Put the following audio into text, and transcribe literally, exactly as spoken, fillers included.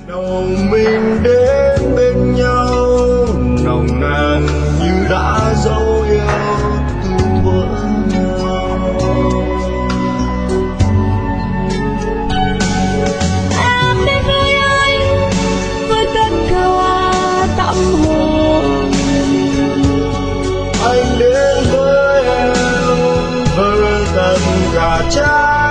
đầu mình đến bên nhau nồng nàn như đã dấu yêu từ thuở nào. Em đến với anh với tất cả tâm hồn, Anh đến với em với tất cả trái